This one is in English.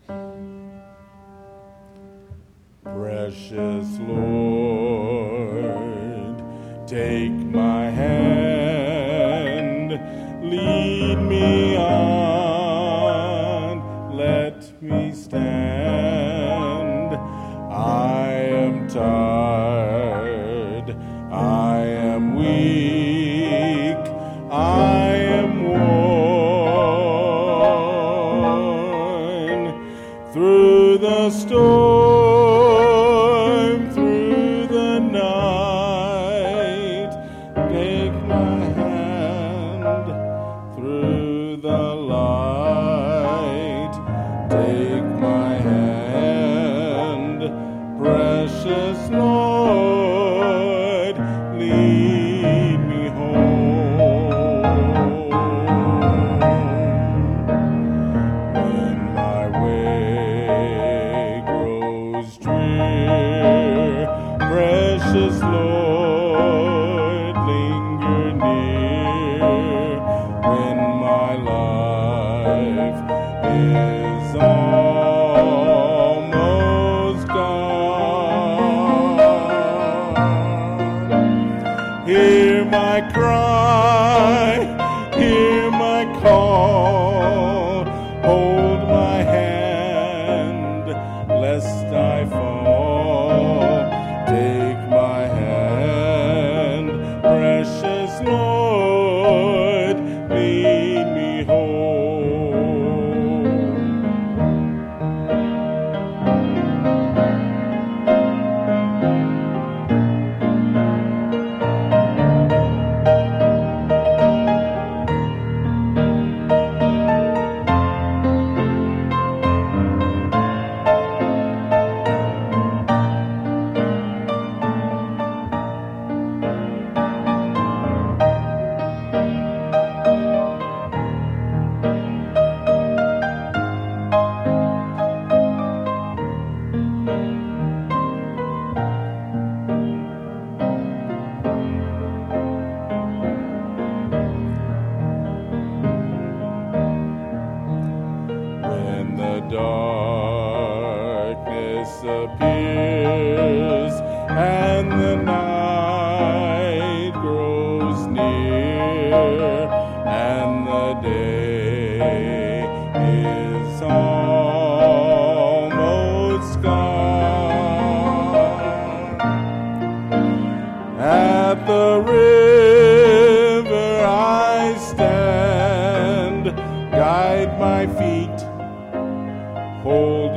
Precious Lord, take my hand, lead me on, let me stand. I am tired, I am weak, I am worn through the storm, through the night. Take my hand through the light. Take my hand, precious Lord, lead me home. When my way grows drear, precious Lord, linger near. When my life is almost gone, hear my cry, hear my call, hold my hand, lest I fall. Take my hand, precious Lord, lead me home. When the darkness appears and the night grows near and the day is almost gone, at the river I stand, guide my feet, hold